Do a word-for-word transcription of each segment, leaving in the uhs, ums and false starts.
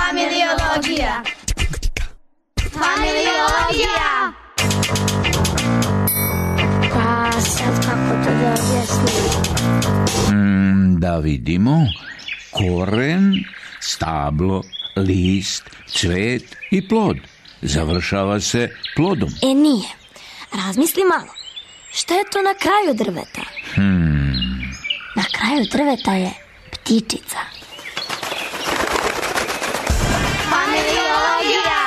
Familiologija. Familiologija. Pa sad kako to da objasnim? Mm, da vidimo. Koren, stablo, list, cvet i plod. Završava se plodom. E nije. Razmisli malo. Šta je to na kraju drveta? Hmm. Na kraju drveta je ptičica. Familiologija.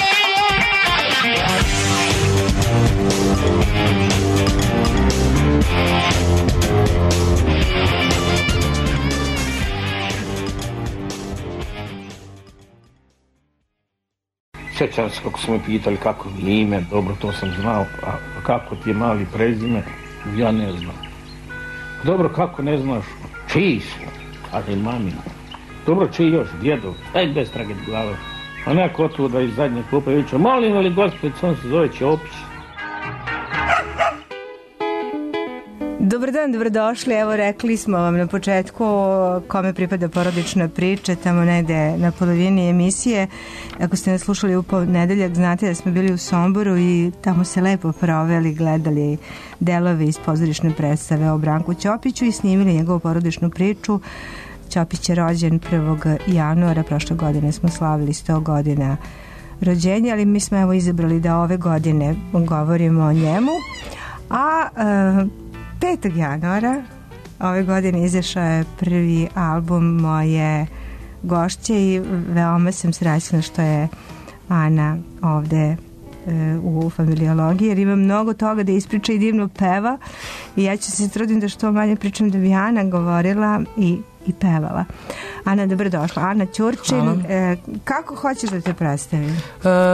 Sjećam se kako su me pitali kako mi je ime, dobro to sam znao, a kako ti je mali prezime, ja ne znam. Dobro, kako ne znaš, čiji su, ali mami. Dobro, čiji još, djedov, daj bez trage glave. A neko otuda iz zadnje klupe viče, molim li gospod, on se zove Ćopić. Dobar dan, dobrodošli. Evo, rekli smo vam na početku kome pripada porodična priča, tamo negde na polovini emisije. Ako ste nas slušali u ponedeljak, znate da smo bili u Somboru i tamo se lepo proveli, gledali delove iz pozorišne predstave o Branku Ćopiću i snimili njegovu porodičnu priču. Ćopić je rođen prvog januara, prošle godine smo slavili sto godina rođenja, ali mi smo evo izabrali da ove godine govorimo o njemu. A e, petog januara ove godine izašao je prvi album moje gošće i veoma sam srećna što je Ana ovde e, u Familiologiji, jer ima mnogo toga da ispriča i divno peva i ja ću se trudim da što manje pričam da bi Ana govorila i i pevala. Ana, dobrodošla. Ana Ćurčin, e, kako hoćeš da te predstavim? E,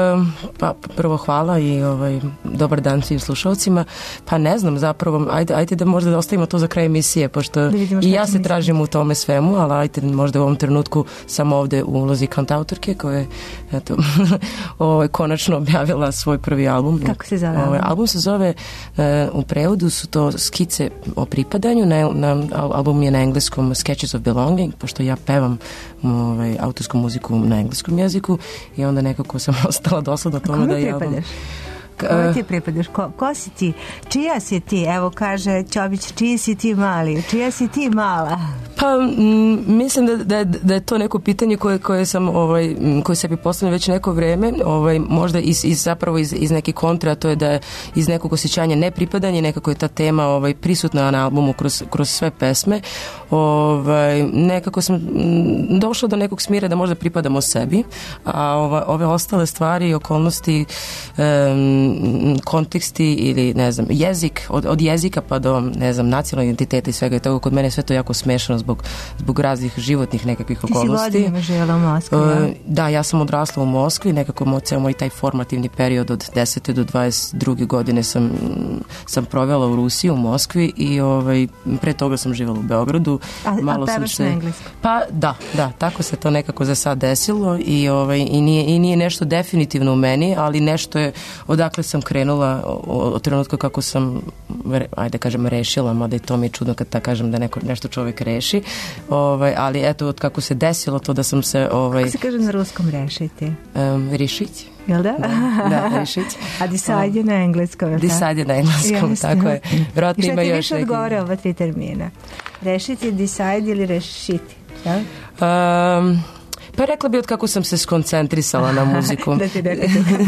pa prvo hvala i ovaj, dobar dan svim slušalcima. Pa ne znam zapravo, ajde, ajde da možda da ostavimo to za kraj emisije, pošto i ja se tražim u tome svemu, ali ajde možda u ovom trenutku sam ovde u ulozi kantautorke koja je eto, ovaj, konačno objavila svoj prvi album. Kako se zove? Ovaj, album se zove, e, u prevodu su to skice o pripadanju, na, na, album je na engleskom Sketches of Belonging, pošto ja pevam ovaj, autorsku muziku na engleskom jeziku i onda nekako sam ostala dosledna tome da ja... Kome ti pripadaš? Ko, ko si ti? Čija si ti? Evo kaže Ćopić, čiji si ti mali? Čija si ti mala? Pa m, mislim da, da, da je to neko pitanje koje, koje sam ovaj, koje sebi postavljam već neko vreme, ovaj, možda iz, iz, zapravo iz, iz neke kontra, a to je da je iz nekog osjećanja nepripadanja, nekako je ta tema ovaj, prisutna na albumu kroz, kroz sve pesme. Ovaj, nekako sam došla do nekog smira da možda pripadamo sebi, a ova, ove ostale stvari i okolnosti, um, konteksti ili ne znam, jezik, od, od jezika pa do ne znam, nacionalnog identiteta i svega i toga, kod mene je sve to jako smešano zbog, zbog raznih životnih nekakvih okolnosti. Ti si godinama živjela u Moskvi, uh, ja? Da, ja sam odrasla u Moskvi, nekako ceo moj taj formativni period od desete do dvadeset druge godine sam, sam provela u Rusiji, u Moskvi i ovaj, pre toga sam živjela u Beogradu. A, Malo a pevaš sam se, na engleskom? Pa da, da, tako se to nekako za sad desilo i, ovaj, i, nije, i nije nešto definitivno u meni, ali nešto je odakle sam krenula od trenutka kako sam, ajde kažem, rešila, mada i to mi je čudno kad ta kažem da neko, nešto čovjek reši, ovaj, ali eto, od kako se desilo to da sam se... Ovaj, kako se kaže na ruskom rešiti? Um, rešiti. Jel da? Da, da rešiti. A decide je na engleskom. Decide je na engleskom, Jasne. Tako je. Vjerojatno ima još neki... I šta ti više odgovore ova tri termina? Rešiti, decide ili rešiti? Ja? Um, Pa rekla bi od kako sam se skoncentrisala na muziku. Da ti rekla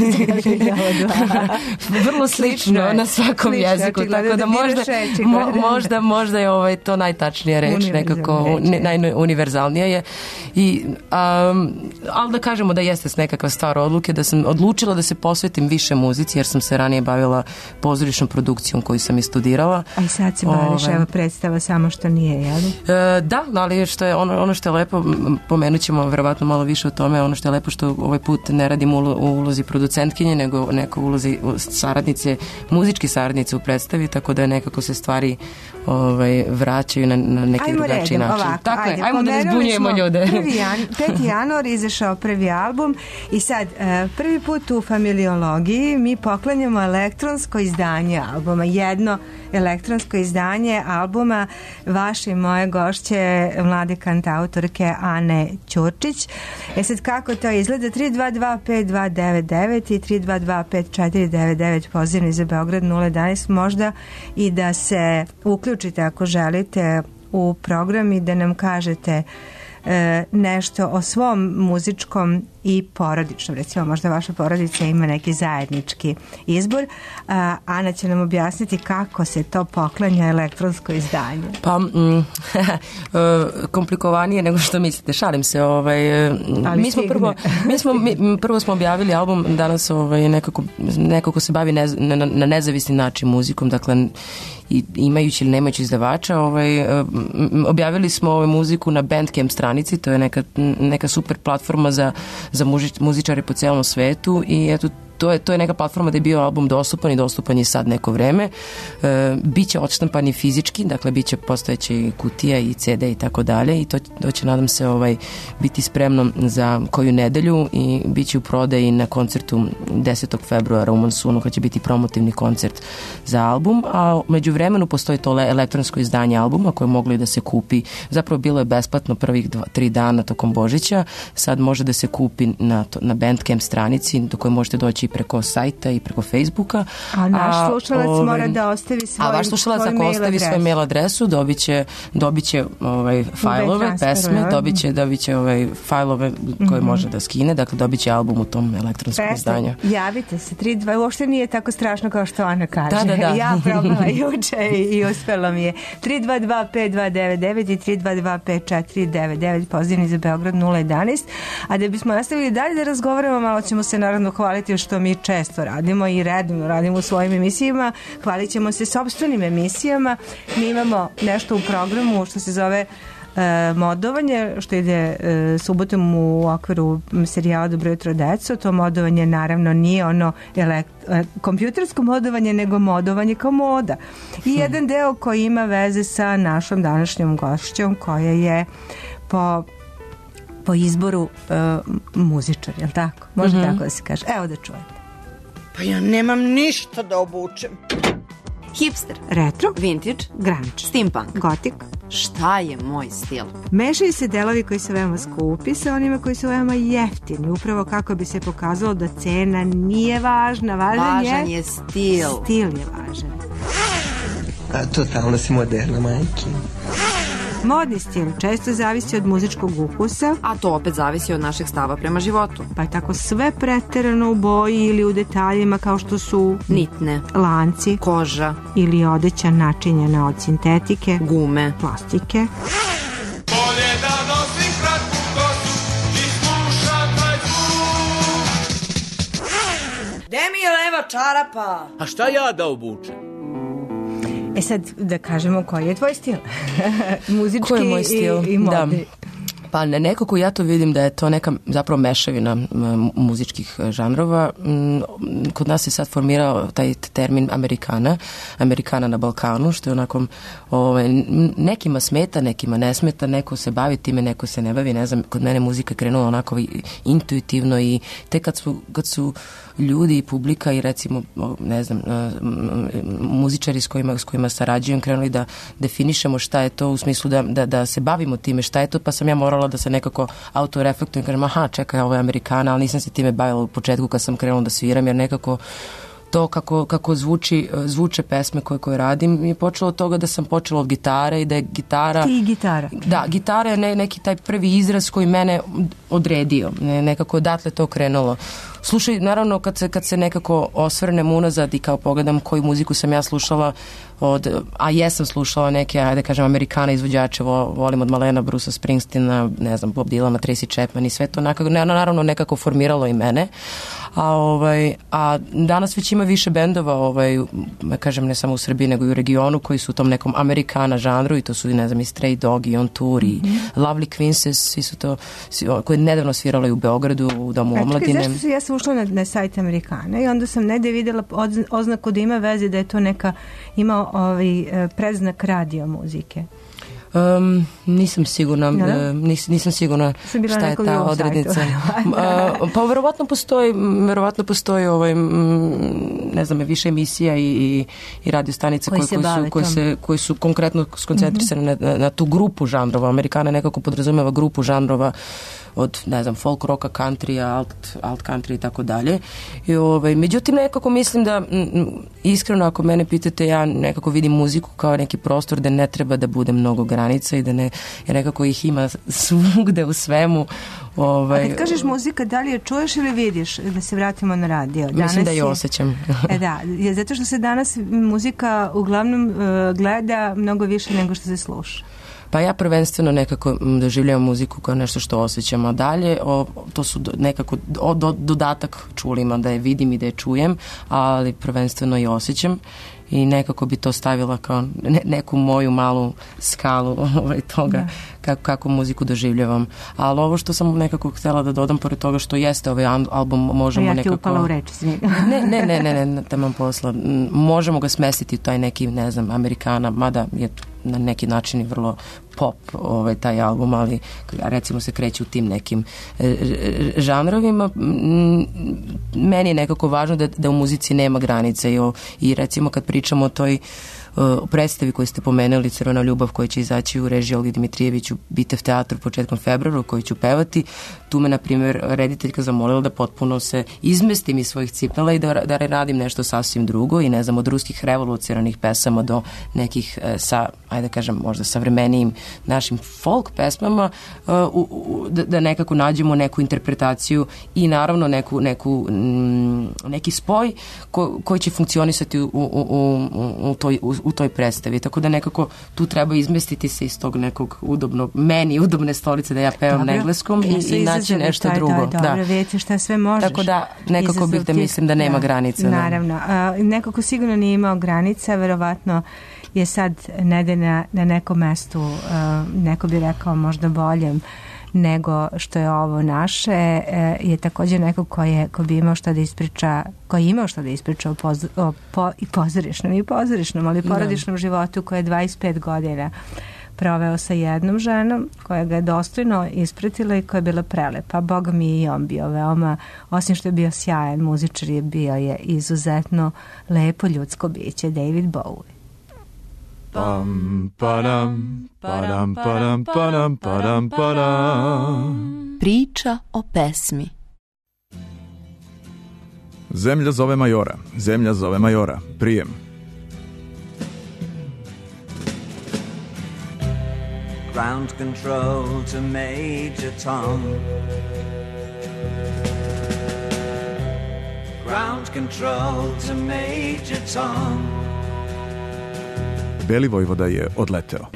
vrlo slično na svakom slično, jeziku, tako da, da možda, mo, možda, možda je ovaj, to najtačnija reč, nekako ne, najuniverzalnija je. I, um, ali da kažemo da jeste nekakva stvar odluke, da sam odlučila da se posvetim više muzici, jer sam se ranije bavila pozorišnom produkcijom koju sam i studirala. A i sad se baviš, Ove, evo predstava samo što nije, jel? E, da, ali što je, ono, ono što je lepo, pomenut ćemo verovatno malo više o tome, ono što je lepo što ovaj put ne radim u ulozi producentkinje, nego neko ulozi saradnice, muzički saradnice u predstavi, tako da nekako se stvari ovaj, vraćaju na, na neki ajmo drugačiji redom, način. Ovako, tako ajde, je, ajmo da ne zbunjujemo ljude. peti januar izašao prvi album i sad prvi put u Familiologiji mi poklanjamo elektronsko izdanje albuma, jedno elektronsko izdanje albuma vaše i moje gošće, mlade kantautorke Ane Ćurčić. Đurić. E sad kako to izgleda? tri dva dva pet dva devet devet i tri dva dva pet četiri devet devet pozivni za Beograd nula jedanaest, možda i da se uključite ako želite u program i da nam kažete e, nešto o svom muzičkom i porodičnom. Recimo, možda vaša porodica ima neki zajednički izbor. A, Ana će nam objasniti kako se to poklanja elektronsko izdanje. Pa, mm, komplikovanije nego što mislite. Šalim se. Ovaj, mi smo prvo, mi smo, mi, prvo smo objavili album, danas ovaj, nekako, nekako se bavi nez, na, na nezavisni način muzikom, dakle, i imajući ili nemajući izdavača, ovaj, objavili smo ovaj muziku na Bandcamp stranici, to je neka, neka super platforma za, za muzičare po celom svetu i eto, to je, to je neka platforma da je bio album dostupan i dostupan je sad neko vreme. E, biće odštampan i fizički, dakle biće postojeće kutija i ce de i tako dalje i to, to će, nadam se, ovaj, biti spremno za koju nedelju i bit će u prodaji na koncertu desetog februara u Monsunu kad će biti promotivni koncert za album, a među vremenu postoji to elektronsko izdanje albuma koje moglo i da se kupi, zapravo bilo je besplatno prvih dva, tri dana tokom Božića, sad može da se kupi na, to, na Bandcamp stranici do koje možete doći i preko sajta i preko Facebooka. A naš slušalac ovaj, mora da ostavi svoj, a vaš slušalac ako ostavi svoj mail adresu, dobit će, dobit će ovaj, fajlove, pesme, dobit će, dobit će ovaj, fajlove koje mm-hmm. može da skine, dakle dobit će album u tom elektronskom izdanju. Javite se, tri dva, uopšte nije tako strašno kao što Ana kaže. Da, da, da. Ja probala juče i uspela mi je. tri dva dva pet dva devet devet i tri dva dva pet četiri devet devet pozivni za Beograd nula jedanaest. A da bismo nastavili dalje da razgovaramo, malo ćemo se naravno hvaliti što mi često radimo i redovno radimo u svojim emisijama. Hvalit ćemo se sopstvenim emisijama. Mi imamo nešto u programu što se zove e, modovanje, što ide e, subotom u okviru serijala Dobro jutro deco. To modovanje naravno nije ono elekt, e, kompjutersko modovanje, nego modovanje kao moda. I jedan deo koji ima veze sa našom današnjom gošćom koja je po po izboru uh, muzičar, je li tako? Može mm-hmm. tako da se kaže. Evo da čujete. Pa ja nemam ništa da obučem. Hipster, retro, vintage, grunge, steampunk, gotik. Šta je moj stil? Mešaju se delovi koji su veoma skupi sa onima koji su veoma jeftini, upravo kako bi se pokazalo da cena nije važna. Važan, važan je, je stil. Stil je važan. A totalno si moderna, majke. Modni stil često zavisi od muzičkog ukusa, a to opet zavisi od našeg stava prema životu. Pa je tako sve preterano u boji ili u detaljima kao što su nitne, lanci, koža ili odeća načinjena od sintetike, gume, plastike. Bolje da nosim kratku kosu i slušam taj zvuk. Gde mi je leva čarapa? A šta ja da obučem? E sad da kažemo koji je tvoj stil. Muzički koji je moj stil? i, i modni. Da. Pa nekako ja to vidim da je to neka zapravo mešavina muzičkih žanrova. Kod nas se sad formirao taj termin Amerikana, Amerikana na Balkanu, što je onako ovaj, nekima smeta, nekima ne smeta, neko se bavi time, neko se ne bavi, ne znam, kod mene muzika krenula onako intuitivno i tek kad su, kad su ljudi i publika i recimo, ne znam, muzičari s kojima, s kojima sarađujem krenuli da definišemo šta je to u smislu da, da, da se bavimo time šta je to, pa sam ja morala da se nekako autoreflektujem i kažem, aha, čekaj, ovo je Amerikana, ali nisam se time bavila u početku kad sam krenula da sviram, jer nekako to kako, kako zvuči, zvuče pesme koje, koje radim je počelo od toga da sam počela od gitare i da je gitara... Ti gitara. Da, gitara je ne, neki taj prvi izraz koji mene odredio. Ne, nekako odatle to krenulo. Slušaj, naravno kad se, kad se nekako osvrnem unazad i kao pogledam koju muziku sam ja slušala od, a jesam slušala neke, ajde kažem, Amerikana izvođače, volim od Malena, Brusa Springsteena, ne znam, Bob Dylana, Tracy Chapman i sve to nekako, naravno nekako formiralo i mene. A, ovaj, a danas već ima više bendova, ovaj, kažem, ne samo u Srbiji, nego i u regionu, koji su u tom nekom Amerikana žanru i to su, ne znam, i Stray Dog i On Tour i mm-hmm. Lovely Quinces, svi su to, koji nedavno svirali u Beogradu, u Domu omladine. Zašto su, ja sam ušla na, na sajt Amerikana i onda sam negde videla oznaku da ima veze da je to neka, ima ovaj predznak radio muzike. Um, nisam sigurna, Da, da? nis, nisam sigurna Sam bila šta na je nekom ta drugom odrednica. sajtu. Uh, pa verovatno postoji, verovatno postoji ovaj, m, ne znam, više emisija i, i, i radio stanice Koji koje, se koje, bave su, koje, tom. se, koje su konkretno skoncentrisane mm-hmm. na, na, na tu grupu žanrova. Amerikana nekako podrazumeva grupu žanrova od, ne znam, folk roka, countrya, alt, alt country i tako dalje. I, ovaj, međutim, nekako mislim da, m, iskreno, ako mene pitate, ja nekako vidim muziku kao neki prostor da ne treba da bude mnogo granica i da ne, jer nekako ih ima svugde u svemu. Ovaj, A kad kažeš muzika, da li je čuješ ili vidiš? Da se vratimo na radio. Danas mislim da je je osjećam. E da, je zato što se danas muzika uglavnom uh, gleda mnogo više nego što se sluša. Pa ja prvenstveno nekako doživljavam muziku kao nešto što osjećam, a dalje o, to su do, nekako o, do, dodatak čulima, da je vidim i da je čujem, ali prvenstveno i osjećam i nekako bi to stavila kao ne, neku moju malu skalu ovaj, toga da. kako, kako muziku doživljavam. Ali ovo što sam nekako htjela da dodam, pored toga što jeste ovaj album, možemo ja nekako... Ja ti upala u reč, izvini. ne, ne, ne, ne, ne, tamam posla. Možemo ga smestiti u taj neki, ne znam, Amerikana, mada je na neki način i vrlo pop ovaj, taj album, ali recimo se kreće u tim nekim e, žanrovima. Meni je nekako važno da, da u muzici nema granice i, o, i recimo kad pričamo o toj o predstavi koju ste pomenuli, Crvena ljubav, koja će izaći u režiji Olgi Dimitrijević u Bitev teatru početkom februara, koju ću pevati. Tu me, na primjer, rediteljka zamolila da potpuno se izmestim iz svojih cipnala i da, da radim nešto sasvim drugo i ne znam, od ruskih revolucionarnih pesama do nekih sa, ajde da kažem, možda savremenijim našim folk pesmama, uh, u, u, da, da nekako nađemo neku interpretaciju i naravno neku, neku, m, neki spoj ko, koji će funkcionisati u, u, u, u toj u, u toj predstavi, tako da nekako tu treba izmestiti se iz tog nekog udobnog, meni udobne stolice da ja pevam dobro, na engleskom i, i naći nešto taj, drugo. Taj, dobro, da. Vidite šta sve možeš. Tako da nekako bih da mislim da nema da, granica. Naravno. A, nekako sigurno nije imao granica, verovatno je sad negde na, na nekom mestu, uh, neko bi rekao možda boljem nego što je ovo naše, e, je također neko ko, je, ko bi imao što da ispriča, ko je imao što da ispriča o, poz, o po, i pozorišnom i pozorišnom, ali porodičnom životu koji je dvadeset pet godina proveo sa jednom ženom koja ga je dostojno ispratila i koja je bila prelepa. Boga mi i on bio veoma, osim što je bio sjajan muzičar, je bio je izuzetno lepo ljudsko biće, David Bowie. Pam, padam, padam, padam, padam, padam, padam. Priča o pesmi. Zemlja zove majora, zemlja zove majora, prijem. Ground control to Major Tom. Ground control to Major Tom. Beli vojvoda je odleteo.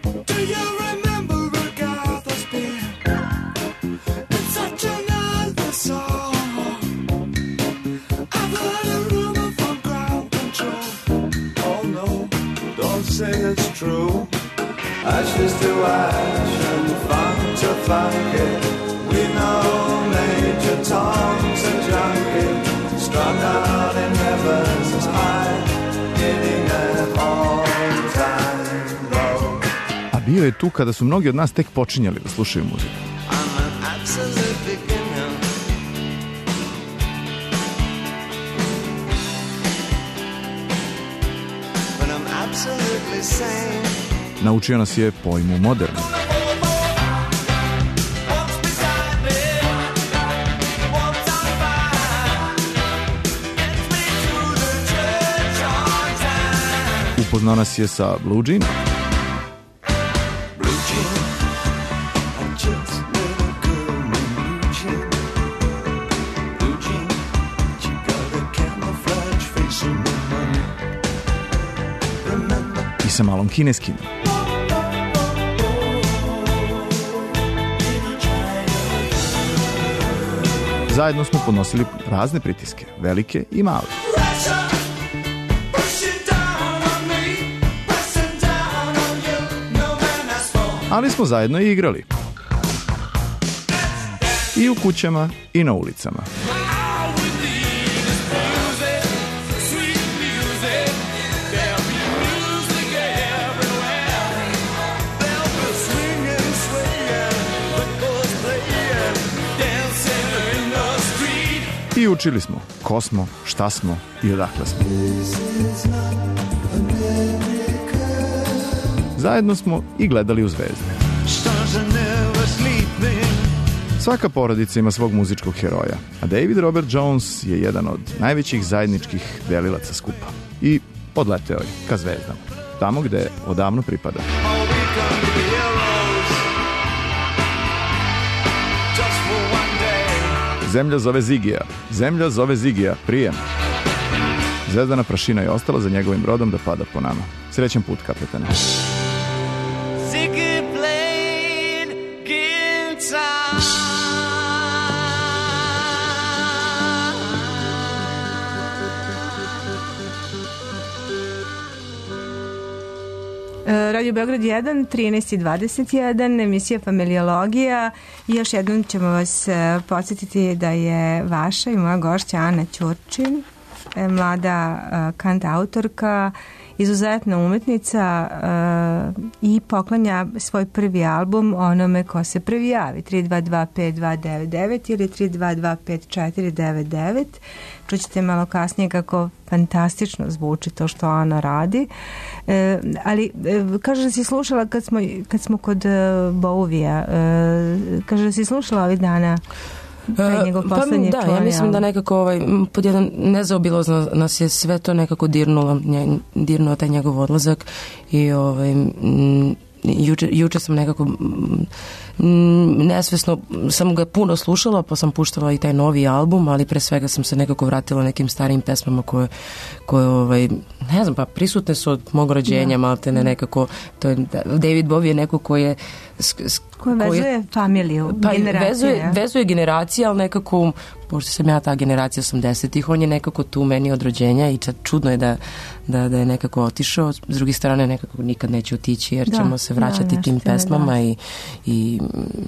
Say it's true. Ashes to ash and funk to funk it. We know Major Tom's a junkie, strung out in heaven's high, hitting an all-time low. A bio je tu kada su mnogi od nas tek počinjali da slušaju muziku. I'm an absolute beginner. But I'm absolutely sane. Naučio nas je pojmu moderno. Upoznao nas je sa Blue Jean. I sa malom kineskim. Zajedno smo podnosili razne pritiske, velike i male. Ali smo zajedno i igrali. I u kućama i na ulicama. I učili smo ko smo, šta smo i odakle smo. Zajedno smo i gledali u zvezde. Svaka porodica ima svog muzičkog heroja, a David Robert Jones je jedan od najvećih zajedničkih delilaca skupa. I odleteo je ka zvezdama, tamo gde odavno pripada. Zemlja zove Zigija, zemlja zove Zigija, prijem. Zvezdana prašina je ostala za njegovim brodom da pada po nama. Srećan put, kapetane. Ziggy played guitar. Radio Beograd jedan, trinaest i dvadeset jedan, emisija Familiologija. I još jednom ćemo vas podsjetiti da je vaša i moja gošća Ana Ćurčin, mlada kantautorka, izuzetna umetnica uh, i poklanja svoj prvi album onome ko se prvi javi. tri dva dva pet dva devet devet ili tri dva dva pet četiri devet devet. Čućete malo kasnije kako fantastično zvuči to što ona radi. E, ali e, kaže da si slušala kad smo, kad smo kod e, Bowija, e, kaže da si slušala ovih dana taj njegov poslednji pa, da, ja mislim da nekako ovaj, pod jedan nezaobilazno nas je sve to nekako dirnulo, dirnuo taj njegov odlazak i ovaj, m, juče, juče sam nekako m, nesvesno sam ga puno slušala, pa sam puštala i taj novi album, ali pre svega sam se nekako vratila nekim starijim pesmama koje, koje ovaj, ne znam, pa prisutne su od mog rođenja, da. Malte ne nekako, to je, David Bowie je neko koji je Ko vezuje familiju, pa generacije. Vezuje, vezuje generacije, ali nekako, pošto sam ja ta generacija osamdesetih, on je nekako tu meni od rođenja i čudno je da, da, da je nekako otišao. S druge strane, nekako nikad neće otići, jer da, ćemo se vraćati da, tim pesmama da. i, i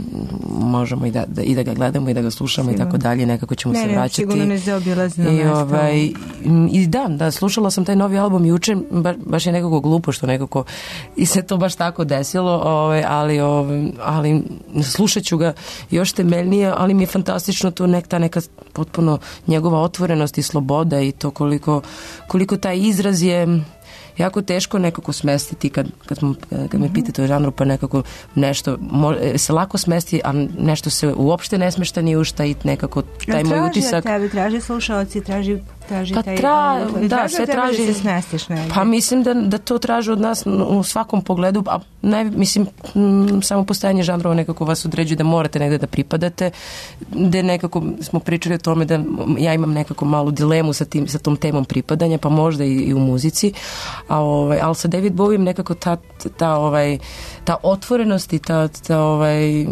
možemo i da, da, i da ga gledamo i da ga slušamo sigurno. I tako dalje, nekako ćemo ne, se ne, vraćati. Sigurno ne zaobilazno I, ovaj, i da, da, slušala sam taj novi album juče, ba, baš je nekako glupo što nekako i se to baš tako desilo, ovaj, ali, ovaj, ali slušat ću ga još temeljnije, ali mi je fantastično to nek, ta neka potpuno njegova otvorenost i sloboda i to koliko, koliko taj izraz je jako teško nekako smestiti kad, kad, smo, kad me pitate o žanru, pa nekako nešto može, se lako smesti, a nešto se uopšte ne smešta ni u šta i nekako taj moj utisak. Traži od tebe, traži slušalci, traži traži pa taj... Tra, taj da, sve traži... Da se smestiš negdje. Pa mislim da, da to traži od nas u svakom pogledu, a naj, mislim, m, samo postajanje žanrova nekako vas određuje da morate negde da pripadate, gde nekako smo pričali o tome da ja imam nekako malu dilemu sa, tim, sa tom temom pripadanja, pa možda i, i u muzici, a ovaj, ali sa David Bowie nekako ta, ta, ovaj, ta otvorenost i ta, ta, ovaj,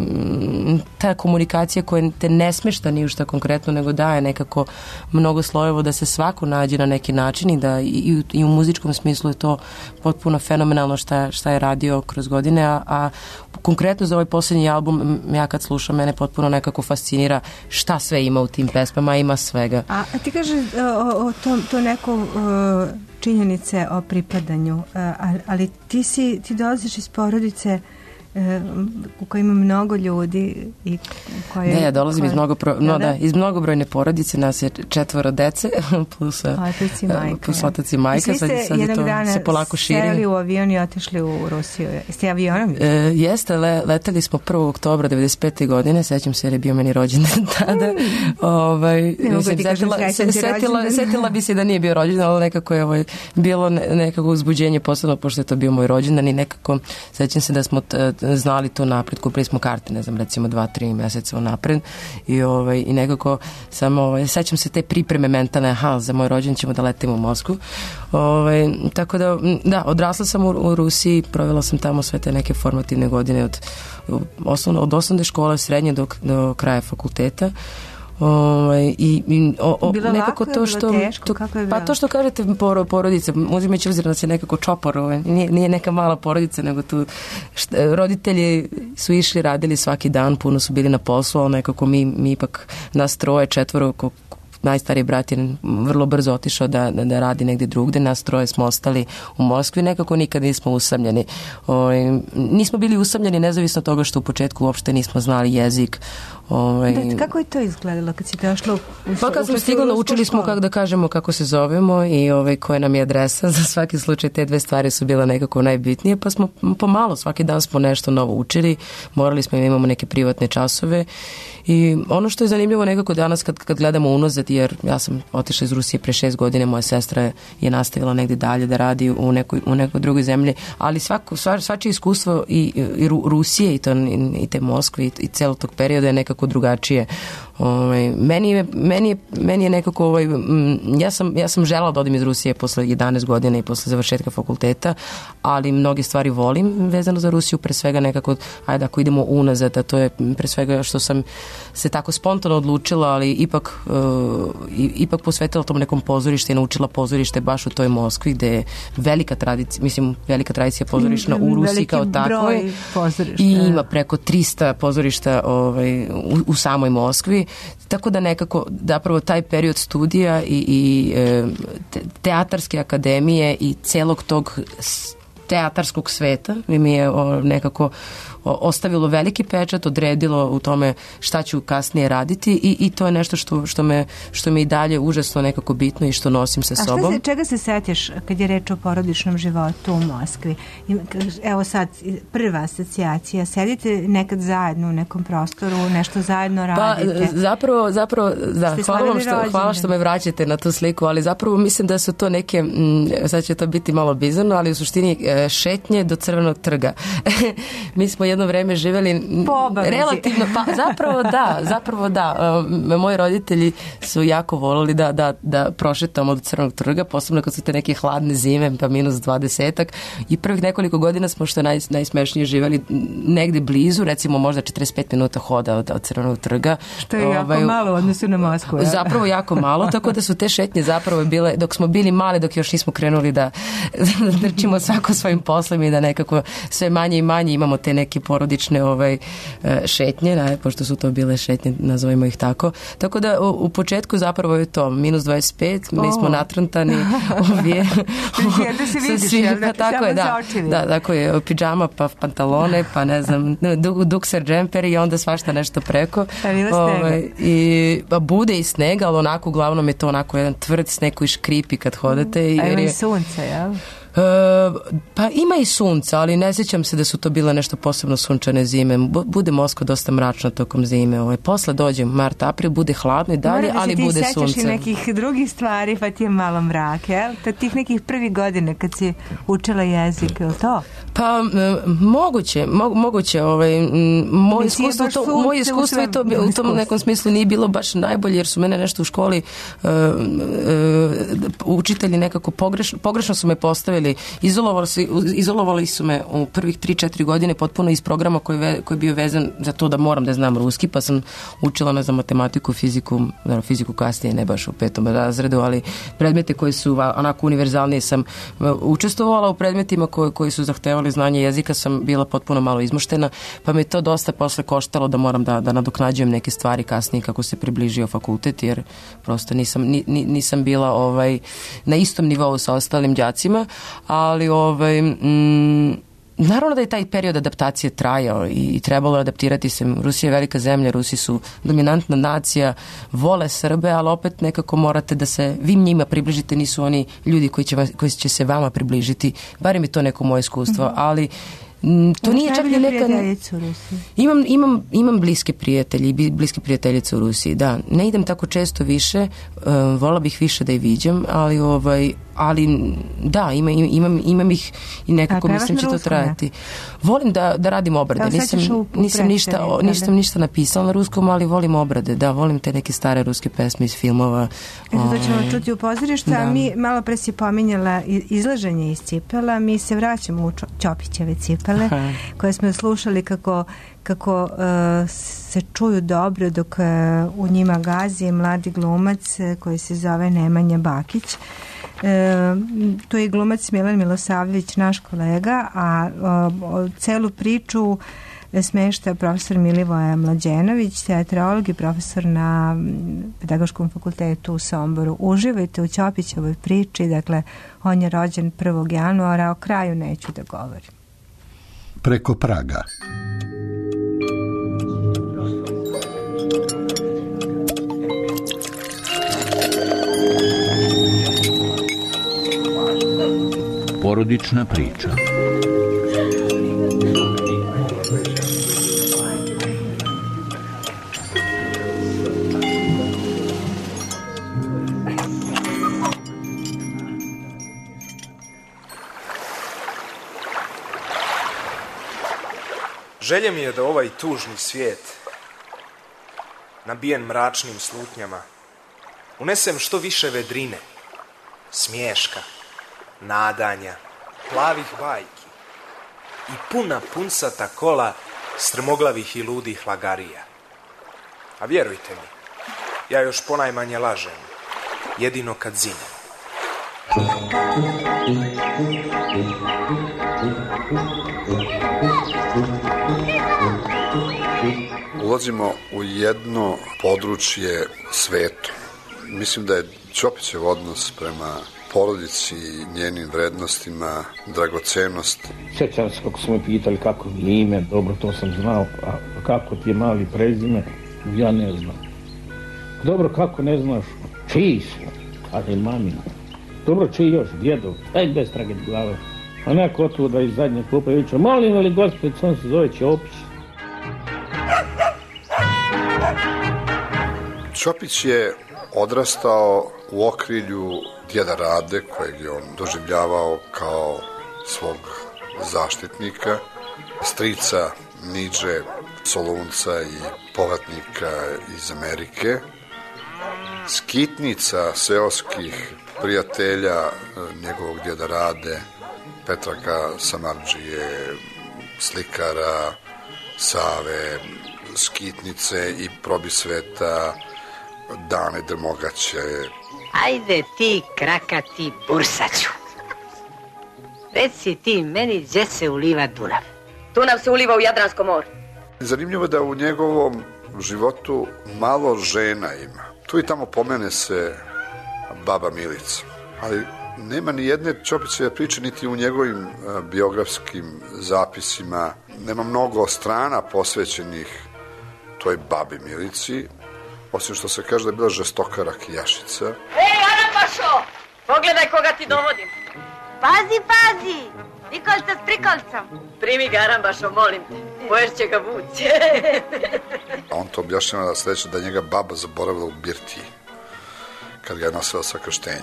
ta komunikacija koja te ne smešta ni u šta konkretno, nego daje nekako mnogo slojevo da se svako nađe na neki način i da i, i u muzičkom smislu je to potpuno fenomenalno šta, šta je radio kroz godine, a, a konkretno za ovaj posljednji album ja kad slušam, mene potpuno nekako fascinira šta sve ima u tim pesmama, ima svega. A, a ti kaže o, o to, to neko o, činjenice o pripadanju, a, ali ti si, ti dolaziš iz porodice u kojoj ima mnogo ljudi i koje... Ne, ja dolazim koje, iz, mnogo pro, no, da, iz mnogobrojne porodice, nas je četvoro dece plus, otac i majka, plus otac i majka, sad, sad je to se polako širi. Seli u avion i otišli u Rusiju. Jeste avionom? E, jeste, le, leteli smo prvog oktobra devedeset pete godine, sećam se jer je bio meni rođendan tada. Mm. Ovaj, ne mogu ti kažem srećan ti rođendan. Setila bi se da nije bio rođendan, ali nekako je ovaj, bilo ne, nekako uzbuđenje posebno, pošto je to bio moj rođendan i nekako sećam se da smo t, znali to napred, kupili smo karte, ne znam, recimo dva, tri meseca unapred i, ovaj, i nekako sam, ovaj, sećam se te pripreme mentalne, aha, za moj rođendan ćemo da letimo u Moskvu. Ovaj, tako da, da, odrasla sam u, u Rusiji, provela sam tamo sve te neke formativne godine od, osnovno, od osnovne škole, srednje do, do kraja fakulteta. Ovaj i, i o, o, nekako to što teško, to, pa to što kažete poro, porodica, uzimajući obzir da se nekako čopor, ovaj, nije, nije neka mala porodica, nego tu šta, roditelji su išli, radili svaki dan, puno su bili na poslu, ali nekako mi, mi ipak nas troje, četvoro, ko, najstariji brat je vrlo brzo otišao da, da, da radi negdje drugde, nas troje smo ostali u Moskvi, nekako nikad nismo usamljeni. O, nismo bili usamljeni nezavisno od toga što u početku uopšte nismo znali jezik, Ovaj, da, kako je to izgledalo kad si došla u, u pa kad smo stigli, naučili smo kako da kažemo kako se zovemo i ovaj, koja nam je adresa. Za svaki slučaj te dve stvari su bile nekako najbitnije, pa smo pomalo svaki dan smo nešto novo učili, morali smo da imamo neke privatne časove. I ono što je zanimljivo nekako danas kad, kad gledamo unazad, jer ja sam otišla iz Rusije pre šest godine, moja sestra je nastavila negde dalje da radi u nekoj, u nekoj drugoj zemlji, ali svako, sva, svačije iskustvo i, i Rusije i, to, i te Moskve i, i celog tog perioda je nekako drugačije. Ovaj, meni, je, meni, je, meni je nekako, ovaj, ja, sam, ja sam želala da odim iz Rusije posle jedanaest godina i posle završetka fakulteta, ali mnoge stvari volim vezano za Rusiju, pre svega nekako, ajde ako idemo unazad, a to je pre svega što sam se tako spontano odlučila, ali ipak, uh, ipak posvetila tom nekom pozorište i naučila pozorište baš u toj Moskvi, gde je velika tradicija, mislim, velika tradicija pozorišna u Rusiji kao takvoj. I ima preko trista pozorišta ovaj, u, u samoj Moskvi. Tako da nekako, zapravo taj period studija i, i te, teatarske akademije i celog tog teatarskog sveta mi je o, nekako ostavilo veliki pečat, odredilo u tome šta ću kasnije raditi i, i to je nešto što, što, me, što mi i dalje užasno nekako bitno i što nosim sa sobom. A šta se, čega se setiš kad je reč o porodičnom životu u Moskvi? Evo sad, prva asocijacija, sedite nekad zajedno u nekom prostoru, nešto zajedno radite? Pa zapravo, zapravo da, hvala vam što, hvala što me vraćate na tu sliku, ali zapravo mislim da su to neke, m, sad će to biti malo bizarno, ali u suštini šetnje do Crvenog trga. Mi smo jedno vreme živeli relativno, pa zapravo da, zapravo da. Um, moji roditelji su jako volili da, da, da prošetamo do Crvenog trga, posebno kad su te neke hladne zime, pa minus dvadesetak i prvih nekoliko godina smo što naj, najsmešnije živeli negde blizu, recimo možda četrdeset pet minuta hoda od, od Crvenog trga. Što je jako ovaj, malo u odnosu na Moskvu. Ja? Zapravo jako malo, tako da su te šetnje zapravo bile, dok smo bili mali, dok još nismo krenuli da, da drčimo svako svojim poslom i da nekako sve manje i manje imamo te neke porodične ovaj, šetnje, ne, pošto su to bile šetnje, nazovimo ih tako. Tako da u, u početku zapravo je to minus dvadeset pet, mi oh. smo natrntani ovdje. Da se vidiš, jel da? Tako je, da, da, tako je, pidžama, pa pantalone, pa ne znam, dukser džemper i onda svašta nešto preko. Ovaj, i, pa bude i snega, ali onako uglavnom je to onako jedan tvrd sneg koji škripi kad hodate. A ima i sunce, jel? Uh, pa ima i sunca, ali ne sjećam se da su to bile nešto posebno sunčane zime. Bude Moskva dosta mračna tokom zime. Ovaj. Posle dođe mart, april, bude hladno i dalje, ali bude sunce. Mora da se ti sećaš i nekih drugih stvari, pa ti je malo mrak, jel? To tih nekih prvih godine kad si učila jezik, je li to? Pa moguće, mo, moguće. Ovaj, moje iskustvo, to, moje iskustvo i to u tom nekom smislu nije bilo baš najbolje, jer su mene nešto u školi uh, uh, učitelji nekako pogrešno, pogrešno su me postavili. Izolovali su, izolovali su me u prvih tri četiri godine potpuno iz programa koji, ve, koji je bio vezan za to da moram da znam ruski, pa sam učila ne za matematiku, fiziku, naravno fiziku kasnije, ne baš u petom razredu, ali predmete koji su onako univerzalnije sam učestvovala, u predmetima koji, koji su zahtevali znanje jezika sam bila potpuno malo izmuštena, pa mi to dosta posle koštalo da moram da, da nadoknađujem neke stvari kasnije kako se približio fakultet, jer prosto nisam, ni, nisam bila ovaj, na istom nivou sa ostalim đacima, ali ovaj, mm, naravno da je taj period adaptacije trajao i trebalo adaptirati se. Rusija je velika zemlja, Rusi su dominantna nacija, vole Srbe, ali opet nekako morate da se vi njima približite, nisu oni ljudi koji će, vas, koji će se vama približiti, barem je to neko moje iskustvo, mm-hmm. ali to nije čak ni neka... Imam, imam, imam bliske prijatelje i bliske prijateljice u Rusiji, da. Ne idem tako često više, um, vola bih više da je viđem, ali ovaj, ali da, ima, imam, imam ih i nekako mislim će to trajati. Volim da, da radim obrade. Da, nisam, u, u nisam, ništa, o, nisam ništa napisala na ruskom, ali volim obrade. Da, volim te neke stare ruske pesme iz filmova. Eto, to ćemo čuti u pozorištu, a mi malo pre si pominjala izlaženje iz cipela, mi se vraćamo u Ćopićeve cipele, aha, koje smo slušali kako kako uh, se čuju dobro dok uh, u njima gazi mladi glumac uh, koji se zove Nemanja Bakić. Uh, to je glumac Milan Milosavljević, naš kolega, a uh, celu priču smešta profesor Milivoje Mlađenović, teatrolog i profesor na Pedagoškom fakultetu u Somboru. Uživajte u Ćopićevoj priči, dakle on je rođen prvog januara, o kraju neću da govorim. Preko praga. porodična priča. Želje mi je da ovaj tužni svijet, nabijen mračnim slutnjama, unesem što više vedrine, smješka, nadanja, plavih bajki i puna punsata kola strmoglavih i ludih lagarija. A vjerujte mi, ja još ponajmanje lažem, jedino kad zinem. Ulazimo u jedno područje sveto. Mislim da je Ćopićev odnos prema porodici i njenim vrednostima dragocenost. Sjećam se kako su me pitali kako mi je ime, dobro to sam znao, a kako ti je mali prezime, ja ne znam. Dobro, kako ne znaš, čiji su, ali mami. Dobro, čiji još, djedov, aj bez trage glave. A neko otuda iz zadnje klupe viče, molim li gospod, on se zove Ćopić. Ćopić je odrastao u okrilju djeda Rade, kojeg je on doživljavao kao svog zaštitnika, strica Niđe Solunca i povratnika iz Amerike, skitnica seoskih prijatelja njegovog djeda Rade, Petraka Samardžije, slikara, Save, skitnice i probisveta Dane Drmogaće. Ajde ti, krakati bursaću. Reci ti meni gdje se uliva Dunav. Dunav se uliva u Jadransko more. Zanimljivo je da u njegovom životu malo žena ima. Tu i tamo pomene se baba Milica. Ali nema ni jedne Ćopićeve priče niti u njegovim biografskim zapisima. Nema mnogo strana posvećenih toj babi Milici, osim što se kaže da je bila žestoka rakijašica. Ej, Arapašo, pogledaj koga ti dovodim. Pazi, pazi, Nikolca s prikolcom. Primi ga, Arambašo, molim te, poješće ga vući. A on to objašnjava da sljedeće da njega baba zaboravila u birtiji, kad ga je nosila sa krštenjem.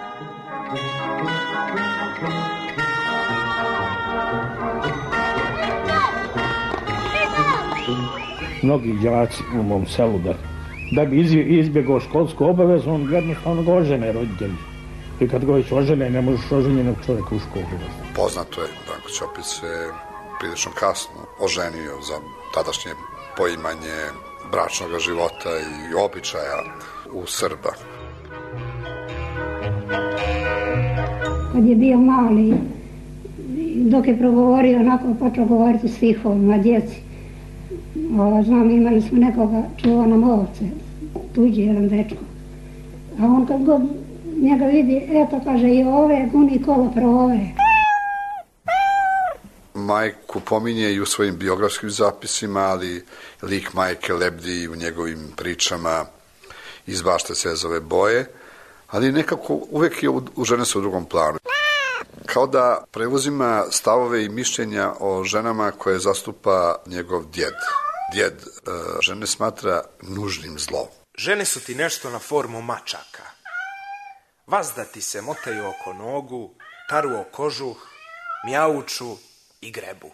Mnogi đaci u mom selu da, da bi izbjegao školsku obavezu, on jednostavno ga ožene roditelji. I kad ga već ožene, ne možeš oženjenog čovjeka u školu. Poznato je, Branko Ćopić se prilično kasno oženio za tadašnje poimanje bračnog života i običaja u Srba. Kad je bio mali, dok je progovorio, onako počeo govoriti stihovima djeci. O, znam, imali smo nekoga, čuva nam ovce, tuđi jedan dečko. A on kad god njega vidi, eto, kaže, i ove, guni kolo prove. Majku pominje i u svojim biografskim zapisima, ali lik majke lebdi u njegovim pričama iz Bašte Cezove boje, ali nekako uvek je u, u žene se u drugom planu. Kao da preuzima stavove i mišljenja o ženama koje zastupa njegov djed. Djed uh, žene smatra nužnim zlom. Žene su ti nešto na formu mačaka. Vazda ti se motaju oko nogu, taru o kožuh, mjauču i grebu.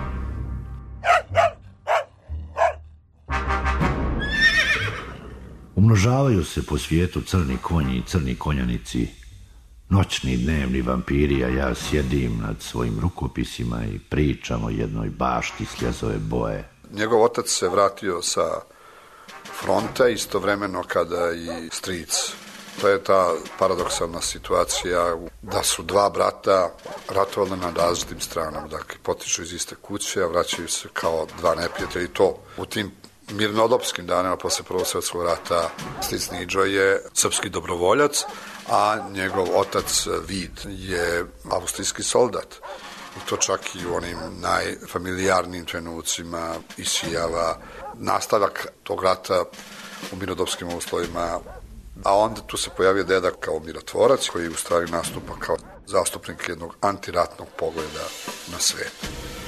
Umnožavaju se po svijetu crni konji i crni konjanici, noćni dnevni vampiri, a ja sjedim nad svojim rukopisima i pričam o jednoj bašti sljezove boje. Njegov otac se vratio sa fronta istovremeno kada i stric. To je ta paradoksalna situacija da su dva brata ratovali na različitim stranama. Dakle, potiču iz iste kuće, a vraćaju se kao dva neprijatelja. I to u tim mirnodopskim danima posle Prvog svjetskog rata stric Niđo je srpski dobrovoljac, a njegov otac Vid je austrijski soldat. I to čak i u onim najfamilijarnijim trenucima isijava nastavak tog rata u mirnodopskim uslovima. A onda tu se pojavio deda kao mirotvorac koji u stvari nastupa kao zastupnik jednog antiratnog pogleda na svijet.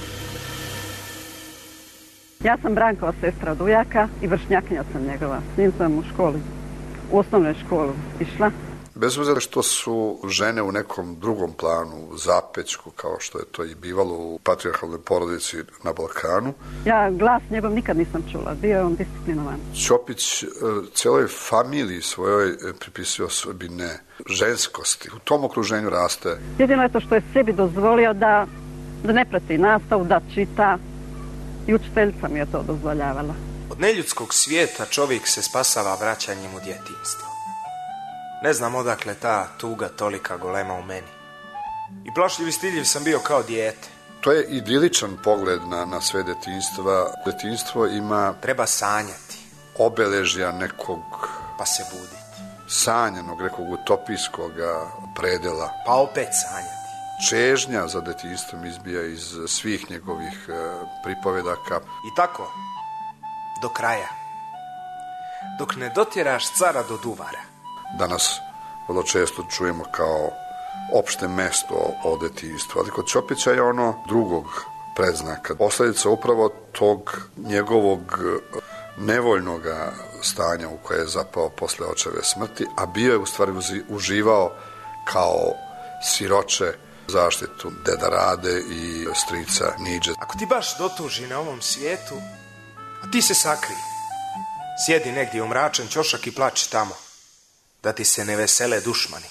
Ja sam Brankova sestra od ujaka i vršnjakinja sam njegova. S njim sam u školi, u osnovnoj školu išla. Bez obzira što su žene u nekom drugom planu, u zapećku, kao što je to i bivalo u patrijarhalnoj porodici na Balkanu. Ja glas njegov nikad nisam čula, bio je on disciplinovan. Ćopić cijeloj familiji svojoj pripisuje osobine ženskosti. U tom okruženju raste. Jedino je to što je sebi dozvolio da, da ne prati nastavu, da čita. I učiteljica mi je to dozvoljavala. Od neljudskog svijeta čovjek se spasava vraćanjem u djetinjstvo. Ne znam odakle ta tuga tolika golema u meni. I plašljiv i stidljiv sam bio kao dijete. To je idiličan pogled na, na sve djetinjstva. Djetinjstvo ima... Treba sanjati. Obeležja nekog... Pa se buditi. Sanjanog, nekog utopijskog predela. Pa opet sanjati. Čežnja za djetinjstvom izbija iz svih njegovih e, pripovedaka. I tako, do kraja. Dok ne dotjeraš cara do duvara. Danas vrlo često čujemo kao opšte mesto o djetinjstvu, ali kod Ćopića je ono drugog predznaka. Posljedica upravo tog njegovog nevoljnog stanja u koje je zapao posle očeve smrti, a bio je u stvari uživao kao siroče zaštitu deda Rade i strica Niđe. Ako ti baš dotuži na ovom svijetu, a ti se sakri, sjedi negdje u mračan ćošak i plači tamo, da ti se ne vesele dušmani.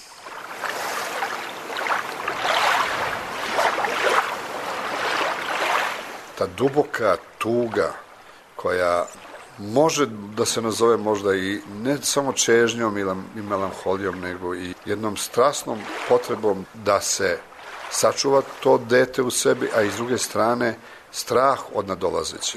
Ta duboka tuga koja može da se nazove možda i ne samo čežnjom i melanholijom, nego i jednom strasnom potrebom da se sačuva to dete u sebi, a iz druge strane strah od nadolazećih.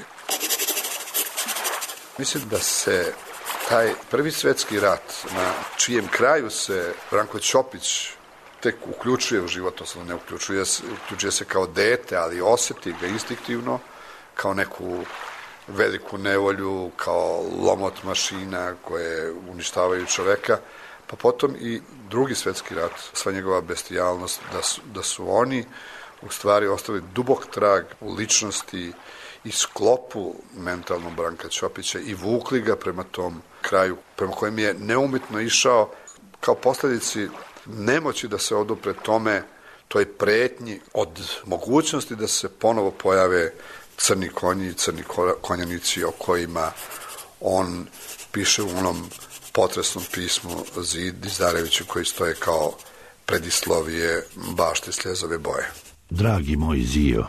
Mislim da se taj prvi svjetski rat, na čijem kraju se Branko Ćopić tek uključuje u život, odnosno ne uključuje se, uključuje se kao dete, ali osjeti ga instinktivno, kao neku veliku nevolju, kao lomot mašina koje uništavaju čoveka, pa potom i drugi svjetski rat, sva njegova bestijalnost, da su, da su oni u stvari ostavili dubok trag u ličnosti i sklopu mentalnog Branka Ćopića i vukli ga prema tom kraju, prema kojem je neumitno išao kao posljedici nemoći da se odupre tome, toj pretnji od mogućnosti da se ponovo pojave crni konji i crni konjanici o kojima on piše u onom potresnom pismu Zid Izdareviću koji stoje kao predislovije bašte sljezove boje. Dragi moj Zio,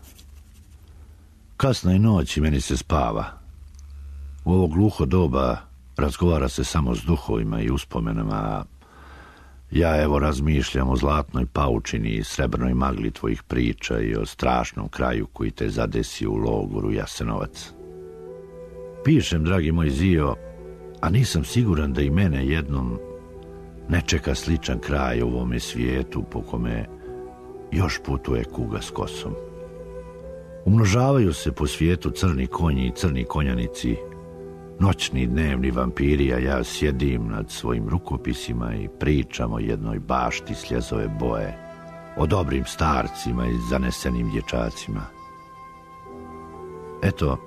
kasna je noć i meni se spava. U ovo gluho doba razgovara se samo s duhovima i uspomenama, a ja evo razmišljam o zlatnoj paučini i srebrnoj magli tvojih priča i o strašnom kraju koji te zadesi u logoru Jasenovac. Pišem, dragi moj Zio, a nisam siguran da i mene jednom ne čeka sličan kraj u ovome svijetu po kome još putuje kuga s kosom. Umnožavaju se po svijetu crni konji i crni konjanici, noćni i dnevni vampiri, a ja sjedim nad svojim rukopisima i pričam o jednoj bašti sljezove boje, o dobrim starcima i zanesenim dječacima. Eto,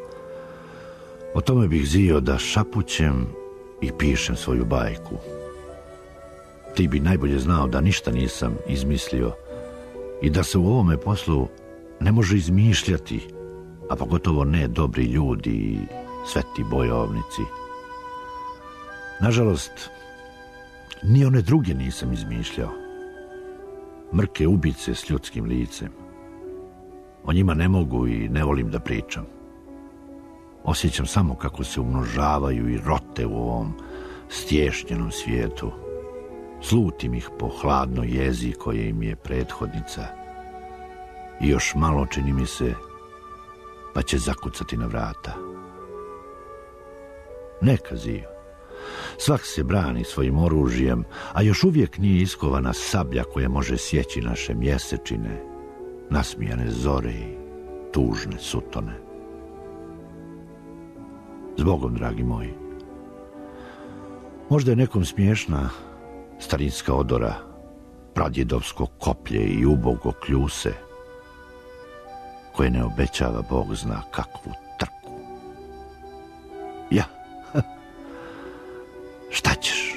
o tome bih Zio da šapućem i pišem svoju bajku. Ti bi najbolje znao da ništa nisam izmislio i da se u ovome poslu ne može izmišljati, a pogotovo ne dobri ljudi i sveti bojovnici. Nažalost, ni one druge nisam izmišljao. Mrke ubice s ljudskim licem. O njima ne mogu i ne volim da pričam. Osjećam samo kako se umnožavaju i rote u ovom stješnjenom svijetu. Slutim ih po hladnoj jezi koje im je prethodnica. I još malo, čini mi se, pa će zakucati na vrata. Neka, Zio. Svak se brani svojim oružjem, a još uvijek nije iskovana sablja koja može sjeći naše mjesečine, nasmijane zore i tužne sutone. Zbogom, dragi moji. Možda je nekom smiješna starinska odora, pradjedovsko koplje i ubogo kljuse, koje ne obećava Bog zna kakvu trku. Ja, šta ćeš?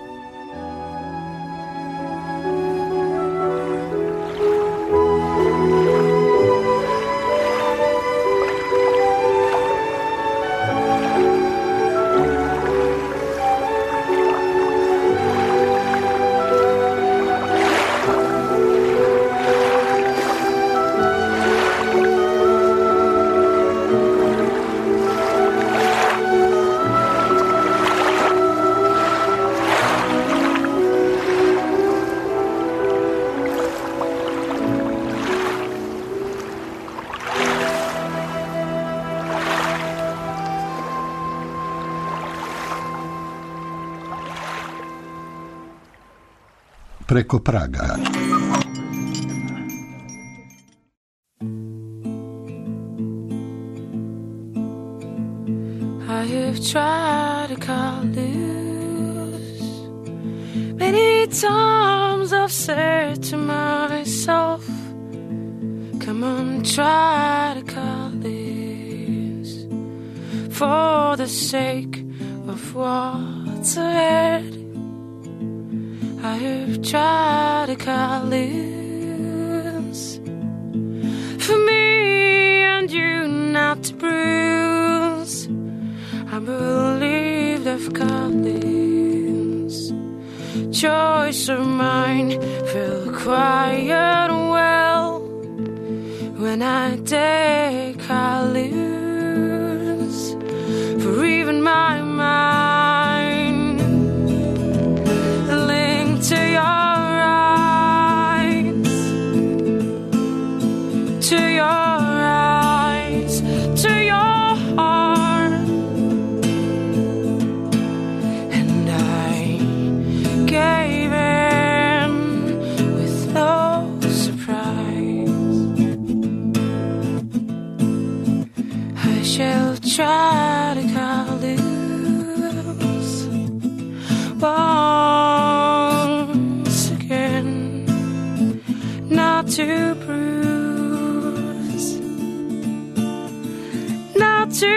Preko praga. I have tried to cut loose. Many times I've said to myself, come on, try to cut loose. For the sake of what's ahead, I have tried to cut loose. For me and you not to bruise, I believe I've cut loose. Choice of mine feel quiet and well when I take cut loose. For even my mind linked to your eyes, to your eyes, to your heart. And I gave in with no surprise. I shall try to cut loose once again, not to bruise, not to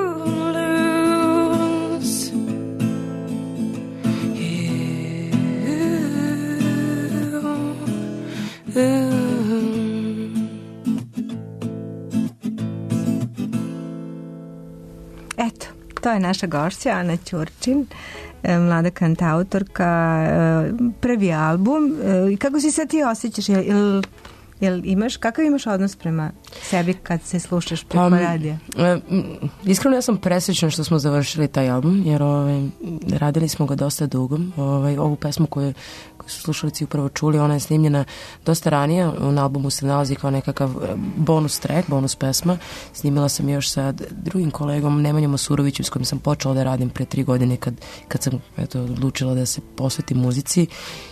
lose you. Eto, to je naša gošća Ana Ćurčin, mlada kantautorka, prvi album. I kako si sad ti osjećaš? Jel, jel, jel imaš, kakav imaš odnos prema sebi kad se slušaš preko Pa, radija? e, iskreno ja sam presrećna što smo završili taj album, jer ovaj, radili smo ga dosta dugo. Ovaj, ovu pesmu koju, koju su slušalici upravo čuli, ona je snimljena dosta ranije. Na albumu se nalazi kao nekakav bonus track, bonus pesma. Snimila sam još sa drugim kolegom Nemanjom Osurovićem, s kojim sam počela da radim pre tri godine kad, kad sam eto, odlučila da se posvetim muzici.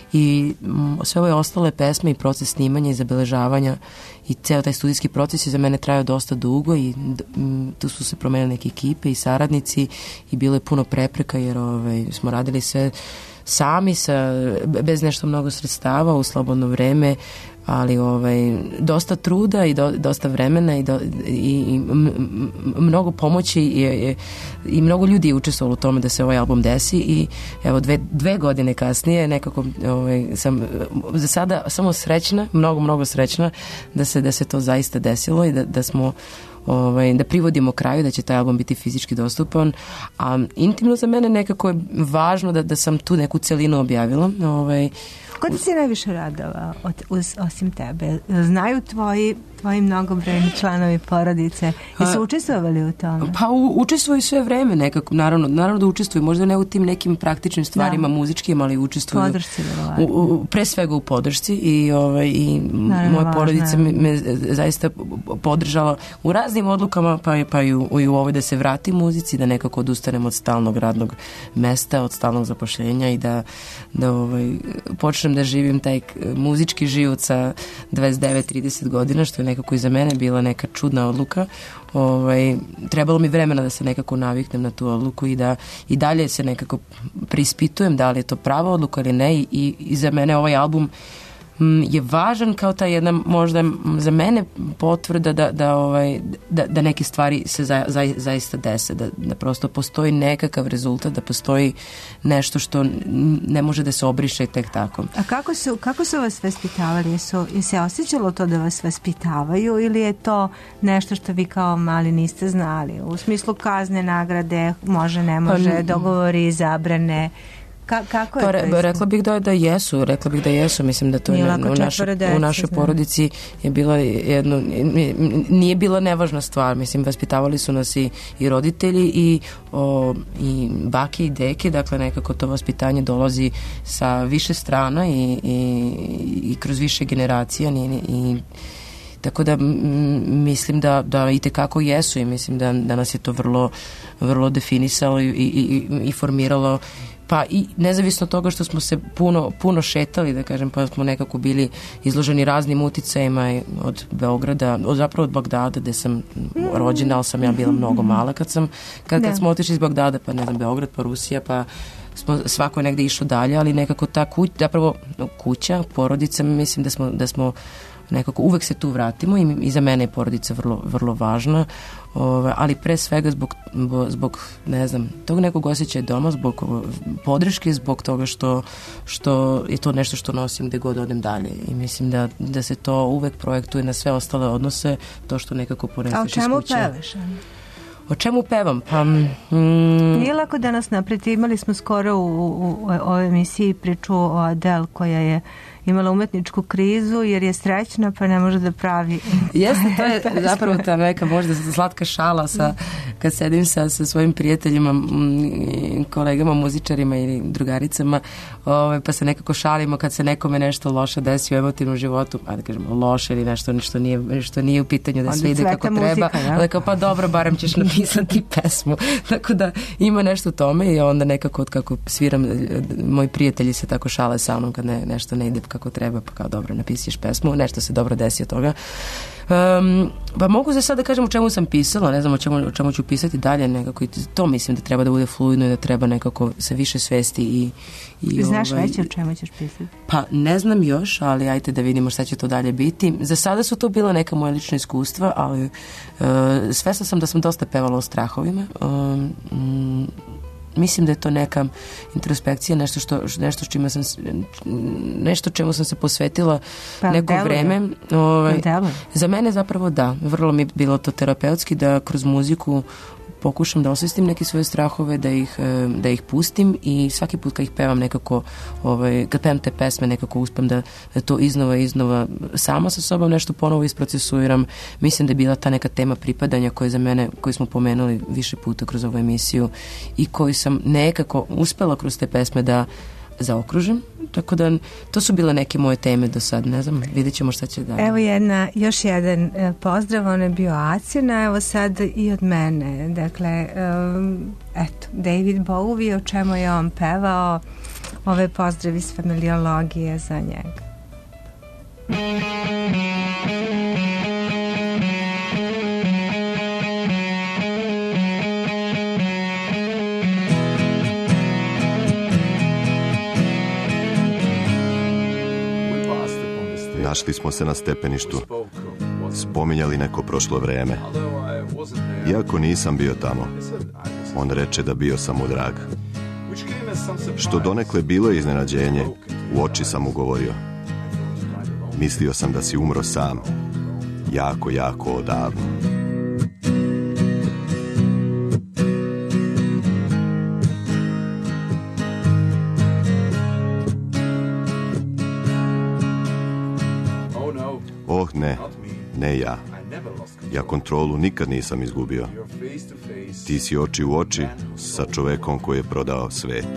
I m, sve ove ostale pesme i proces snimanja i zabeležavanja i ceo taj studijski proces je za mene trajao dosta dugo i m, tu su se promenili neke ekipe i saradnici i bilo je puno prepreka jer ovaj, smo radili sve sami sa, bez nešto mnogo sredstava u slobodno vreme, ali ovaj, dosta truda i do, dosta vremena i, do, i, i m, m, mnogo pomoći i, i, i mnogo ljudi je učestvovalo u tome da se ovaj album desi i evo dve, dve godine kasnije nekako ovaj, sam za sada samo srećna, mnogo, mnogo srećna da se, da se to zaista desilo i da, da smo Ovaj, da privodimo kraju, da će taj album biti fizički dostupan, a intimno za mene nekako je važno da, da sam tu neku celinu objavila. Ovaj, Ko ti se najviše radova od, uz, osim tebe? Znaju tvoji, tvoji mnogobrojni članovi porodice i su učestvovali u tome? Pa u, učestvuju sve vreme nekako, naravno, naravno da učestvuju, možda ne u tim nekim praktičnim stvarima, da, muzičkim, ali učestvuju podršci, u, u, pre svega u podršci i, ovaj, i moja porodica me, me zaista podržala u raznim odlukama, pa, pa i, u, i u ovoj da se vrati muzici, da nekako odustanem od stalnog radnog mesta, od stalnog zapošljenja i da, da ovaj, počnem da živim taj muzički život sa dvadeset devet trideset godina, što je nekako i za mene bila neka čudna odluka. Ovaj, trebalo mi vremena da se nekako naviknem na tu odluku i da i dalje se nekako preispitujem da li je to prava odluka ili ne i, i za mene ovaj album je važan kao ta jedna možda za mene potvrda da, da, ovaj, da, da neke stvari se za, za, zaista dese, da, da prosto postoji nekakav rezultat, da postoji nešto što ne može da se obriše tek tako. A kako su, kako su vas vaspitavali? Jesu, je se osjećalo to da vas vaspitavaju ili je to nešto što vi kao mali niste znali? U smislu kazne, nagrade, može, ne može, pa, dogovori, zabrane... Ka, kako je pa, re, rekla bih da, da jesu, rekla bih da jesu, mislim da to je na, u, naš, u našoj porodici je bila jedno, nije bila nevažna stvar, mislim, vaspitavali su nas i, i roditelji i, o, i bake i deke, dakle nekako to vaspitanje dolazi sa više strana i, i, i kroz više generacija i, i tako da m, mislim da, da i tekako jesu i mislim da, da nas je to vrlo, vrlo definisalo i, i, i formiralo. Pa i nezavisno od toga što smo se puno, puno šetali, da kažem, pa smo nekako bili izloženi raznim uticajima od Beograda, od, zapravo od Bagdada, gde sam rođena, ali sam ja bila mnogo mala kad, sam, kad, kad smo otišli iz Bagdada, pa ne znam, Beograd, pa Rusija, pa smo svako je negde išao dalje, ali nekako ta kuća, zapravo kuća, porodica, mislim da smo, da smo nekako uvek se tu vratimo i, i za mene je porodica vrlo, vrlo važna, ove, ali pre svega zbog, zbog, ne znam, tog nekog osjećaja doma, zbog podrške, zbog toga što, što je to nešto što nosim gde god odem dalje i mislim da, da se to uvek projektuje na sve ostale odnose, to što nekako poneseš iz kuće. A o čemu pevaš? O čemu pevam? Pa, mm, nije lako danas napreti, imali smo skoro u, u, u ovoj emisiji priču o Adele koja je imala umetničku krizu jer je srećna pa ne može da pravi. Jeste, to je zapravo ta neka možda slatka šala sa, kad sedim sa, sa svojim prijateljima, m, kolegama, muzičarima ili drugaricama, ove, pa se nekako šalimo kad se nekome nešto loše desi u emotivnom životu, a da kažemo loše ili nešto što nije, što nije u pitanju da sve ide kako muzika, treba, ja? Ali kao pa dobro, barem ćeš napisati pesmu. Tako da ima nešto u tome i onda nekako od kako sviram, moji prijatelji se tako šale sa mnom kad ne, nešto ne ide kako treba, pa kao dobro, napisiš pesmu, nešto se dobro desi od toga. Um, pa mogu za sad da kažem o čemu sam pisala, ne znam o čemu, o čemu ću pisati dalje, nekako i to mislim da treba da bude fluidno i da treba nekako se više svesti i... i znaš ovaj, već o čemu ćeš pisati? Pa ne znam još, ali ajte da vidimo šta će to dalje biti. Za sada su to bila neka moja lična iskustva, ali uh, svesna sam da sam dosta pevala o strahovima. Um, um, Mislim da je to neka introspekcija, nešto što nešto s čime sam nešto čemu sam se posvetila pa, neko deluje. vreme. Ovaj, za mene zapravo da, vrlo mi je bilo to terapeutski da kroz muziku pokušam da osvestim neke svoje strahove, da ih, da ih pustim i svaki put kad ih pevam nekako, ovaj, kad pevam te pesme nekako uspem da, da to iznova i iznova sama sa sobom nešto ponovo isprocesuiram. Mislim da je bila ta neka tema pripadanja koja je za mene, koju smo pomenuli više puta kroz ovu emisiju i koju sam nekako uspela kroz te pesme da zaokružim, tako da to su bile neke moje teme do sad, ne znam, vidjet ćemo šta će da... Evo jedna, još jedan pozdrav, on je bio Acina, evo sad i od mene, dakle, um, eto, David Bowie, o čemu je on pevao, ove pozdravi iz familiologije za njega. Našli smo se na stepeništu, spominjali neko prošlo vreme. Iako nisam bio tamo, on reče da bio sam mu drag. Što donekle bilo iznenađenje, u oči sam mu govorio. Mislio sam da si umro sam, jako, jako odavno. Oh ne, ne ja. Ja kontrolu nikad nisam izgubio. Ti si oči u oči sa čovekom koji je prodao svet.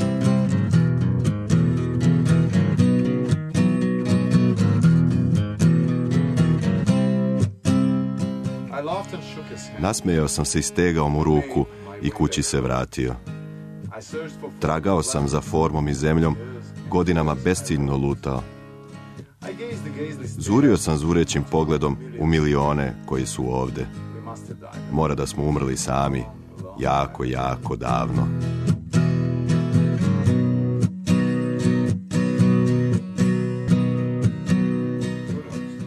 Nasmejao sam se i stegao mu ruku i kući se vratio. Tragao sam za formom i zemljom, godinama besciljno lutao. Zurio sam zurećim pogledom u milione koji su ovde. Mora da smo umrli sami, jako, jako davno.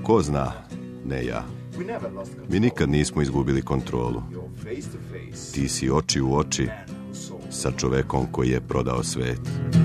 Ko zna, ne ja. Mi nikad nismo izgubili kontrolu. Ti si oči u oči sa čovekom koji je prodao svet.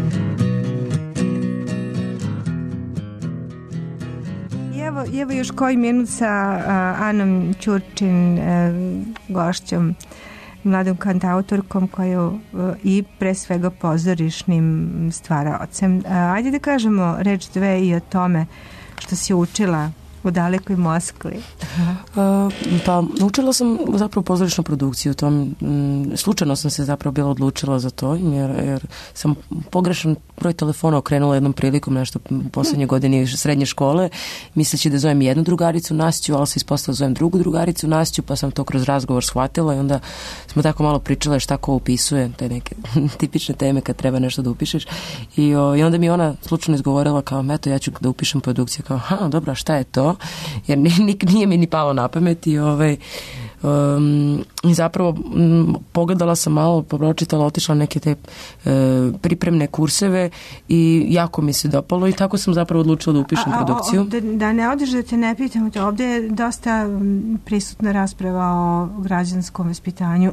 Evo, evo još koji minut sa a, Anom Ćurčin, a, gošćom, mladom kantautorkom koju a, i pre svega pozorišnim stvaraocem. A, ajde da kažemo reč dve i o tome što si učila u dalekoj Moskvi. Uh, pa učila sam zapravo pozorišnu produkciju. Tom, m, slučajno sam se zapravo bila odlučila za to, jer, jer sam pogrešan broj telefona okrenula jednom prilikom nešto u posljednje godine srednje škole, misleći da zovem jednu drugaricu Nasću, ali se ispostavila da zovem drugu drugaricu Nasću, pa sam to kroz razgovor shvatila i onda smo tako malo pričale šta ko upisuje, te neke tipične teme kad treba nešto da upišeš. I, o, i onda mi ona slučajno izgovorila kao, eto, ja ću da upišem produkciju, kao, ha, dobro, šta je to? Jer nije mi ni palo na pamet i ovaj um, i zapravo m, pogledala sam malo, pročitala, otišla neke te e, pripremne kurseve i jako mi se dopalo i tako sam zapravo odlučila da upišem a, a, produkciju. O, da, da ne odeš da te ne pitam, ovdje je dosta prisutna rasprava o građanskom vaspitanju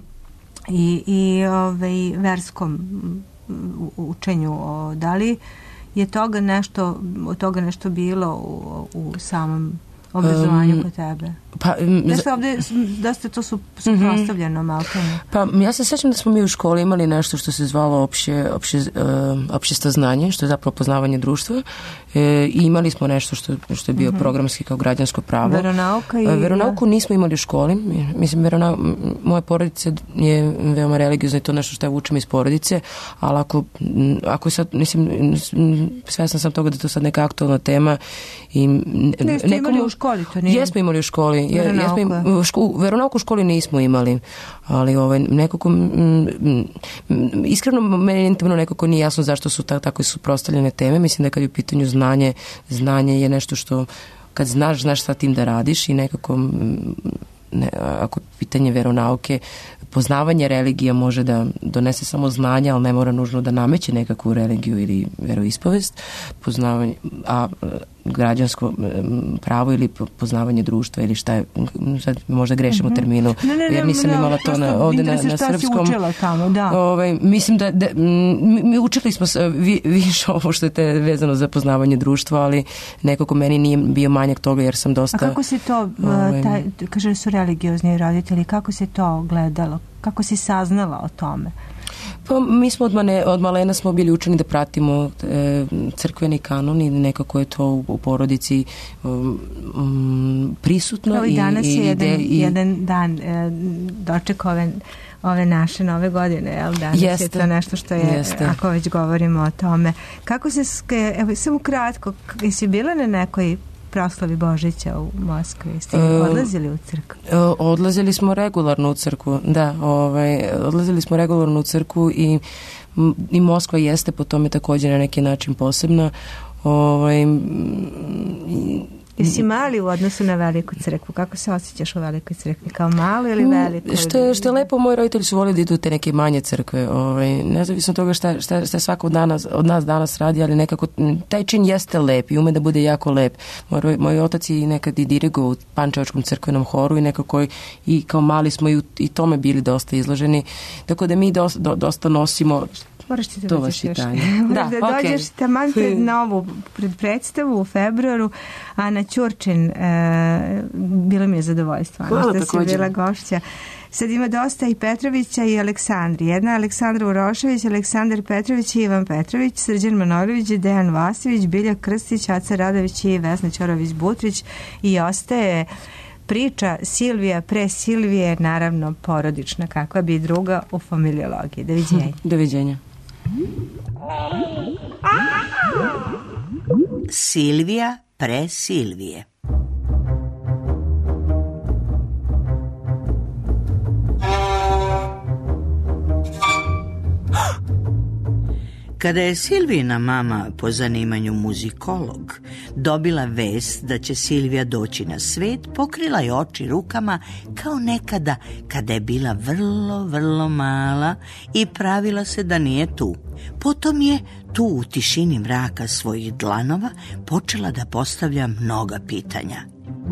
i, i ovaj, verskom učenju. O, da li je toga nešto, od toga nešto bilo u, u samom obrazovanju um, kod tebe? Pa, da se ovdje, dosta to su suprotstavljeno, malo tome. Pa ja se sjećam da smo mi u školi imali nešto što se zvalo opće, opće, uh, općesto znanje, što je zapravo poznavanje društva. E, I imali smo nešto što, što je bio uh-huh. programski kao građansko pravo. Veronauka i... Veronauku nismo imali u školi. Mislim, veronau, moja porodica je veoma religiozna i to nešto što ja vučem iz porodice, ali ako, ako sad, mislim, svesna sam toga da to sad neka aktualna tema i ne, ste imali u školi, to nije? Jesmo imali u školi. Veronauku. Jesmo, u ško, veronauku u školi nismo imali, ali ovaj, nekako m, m, iskreno meni intimno nekako nije jasno zašto su ta, tako suprotstavljene teme. Mislim da kad je u pitanju znanje, znanje je nešto što kad znaš, znaš šta tim da radiš i nekako ne, ako pitanje veronauke, poznavanje religija može da donese samo znanje, ali ne mora nužno da nameće nekakvu religiju ili veroispovest, poznavanje, a građansko pravo ili poznavanje društva ili šta je, sad možda grešim uh-huh. u terminu, ne, ne, jer nisam ne, imala to na, ovdje na, na srpskom. Tamo, da. Ovaj, mislim da, da mi, mi učili smo vi, više ovo što je te vezano za poznavanje društva, ali nekako meni nije bio manjak toga jer sam dosta... A kako se to, ovaj, taj, kaže su religiozni roditelji, kako se to gledalo? Kako si saznala o tome? Pa mi smo od, mane, od malena smo bili učeni da pratimo e, crkveni kanon i nekako je to u, u porodici um, prisutno. Evo i danas i, je i, jedan, i, jedan dan e, doček ove, ove naše nove godine, jel? Danas jeste, je to nešto što je, jeste. Ako već govorimo o tome. Kako se, evo samo kratko, jesi bila na nekoj proslavi Božića u Moskvi? Ste uh, odlazili u crkvu? Uh, odlazili smo regularno u crkvu, da. Ovaj, odlazili smo regularno u crkvu i, i Moskva jeste po tome također na neki način posebna. Ovaj, i, Jesi mali u odnosu na veliku crkvu? Kako se osjećaš u velikoj crkvi? Kao malo ili veliko? Što je, što je lepo, moji roditelji su volili da idu te neke manje crkve. Ovaj, nezavisno od toga šta, šta, šta svako od, danas, od nas danas radi, ali nekako taj čin jeste lep i ume da bude jako lep. Moj, moj otac je nekad i dirigovao u Pančevačkom crkvenom horu i nekako i kao mali smo i, i tome bili dosta izloženi. Tako da mi dosta, do, dosta nosimo... Moraš ti da to dođeš još. Da, da dođeš okay. taman pred novu pred predstavu u februaru. Ana Ćurčin, e, bilo mi je zadovoljstvo da si bila gošća. Sad ima dosta i Petrovića i Aleksandri. Jedna je Aleksandra Urošević, Aleksandar Petrović i Ivan Petrović, Srđan Manojlović, Dejan Vasivić, Bilja Krstić, Aca Radović i Vesna Ćorović-Butrić i ostaje priča Silvija pre Silvije, naravno porodična, kakva bi druga u familiologiji. Doviđenja. Doviđenja. Silvija pre Silvije. Kada je Silvijina mama, po zanimanju muzikolog, dobila vest da će Silvija doći na svet, pokrila je oči rukama kao nekada kada je bila vrlo, vrlo mala i pravila se da nije tu. Potom je tu u tišini mraka svojih dlanova počela da postavlja mnoga pitanja.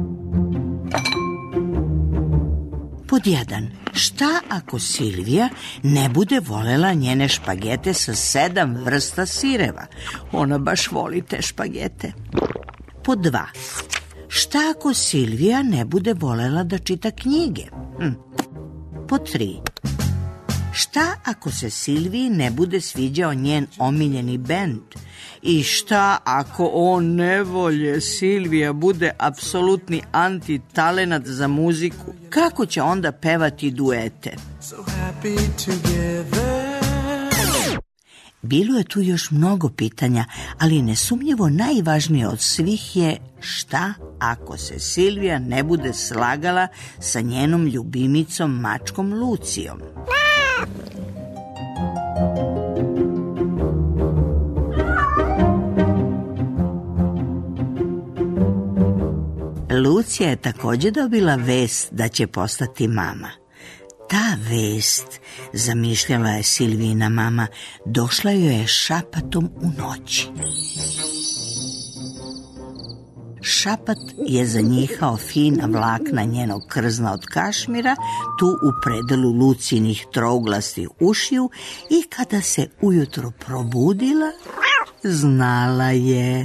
Pod jedan. Šta ako Silvija ne bude volela njene špagete sa sedam vrsta sireva? Ona baš voli te špagete. Pod dva. Šta ako Silvija ne bude volela da čita knjige? Hm. Pod tri. Šta ako se Silviji ne bude sviđao njen omiljeni bend? I šta ako on nevolje Silvija bude apsolutni antitalenat za muziku? Kako će onda pevati duete? So happy together. Bilo je tu još mnogo pitanja, ali nesumnjivo najvažnije od svih je šta ako se Silvija ne bude slagala sa njenom ljubimicom mačkom Lucijom? Lucija je također dobila vest da će postati mama. Ta vest, zamišljala je Silvijina mama, došla joj je šapatom u noći. Šapat je zanjihao fina vlakna njenog krzna od kašmira, tu u predelu Lucijinih trouglastih ušiju, i kada se ujutro probudila, znala je.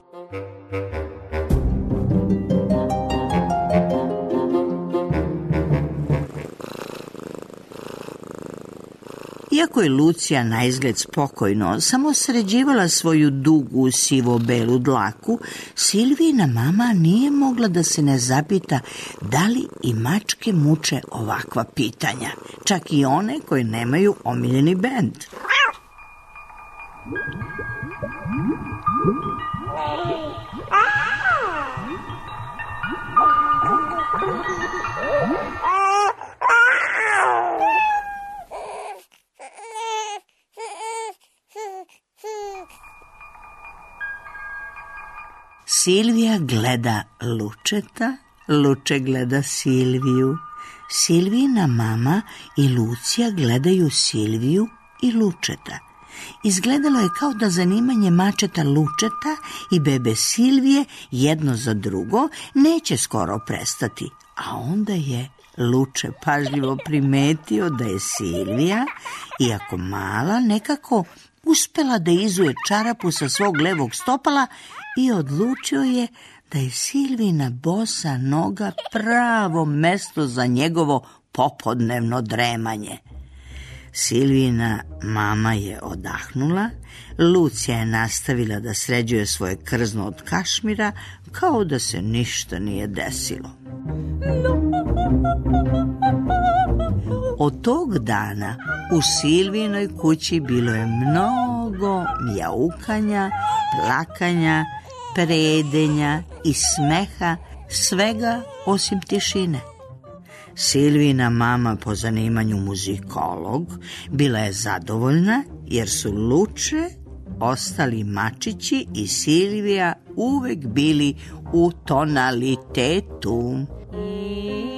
Iako je Lucija na izgled spokojno samo sređivala svoju dugu sivo-belu dlaku, Silvijina mama nije mogla da se ne zapita da li i mačke muče ovakva pitanja, čak i one koje nemaju omiljeni bend. Silvija gleda Lučeta, Luče gleda Silviju. Silvijina mama i Lucija gledaju Silviju i Lučeta. Izgledalo je kao da zanimanje mačeta Lučeta i bebe Silvije jedno za drugo neće skoro prestati, a onda je Luče pažljivo primetio da je Silvija, iako mala, nekako uspela da izuje čarapu sa svog levog stopala i odlučio je da je Silvina bosa noga pravo mesto za njegovo popodnevno dremanje. Silvina mama je odahnula, Lucija je nastavila da sređuje svoje krzno od kašmira kao da se ništa nije desilo. Od tog dana u Silvinoj kući bilo je mnogo mjaukanja, plakanja, predenja i smeha, svega osim tišine. Silvina mama, po zanimanju muzikolog, bila je zadovoljna jer su Luče, ostali mačići i Silvija uvek bili u tonalitetu.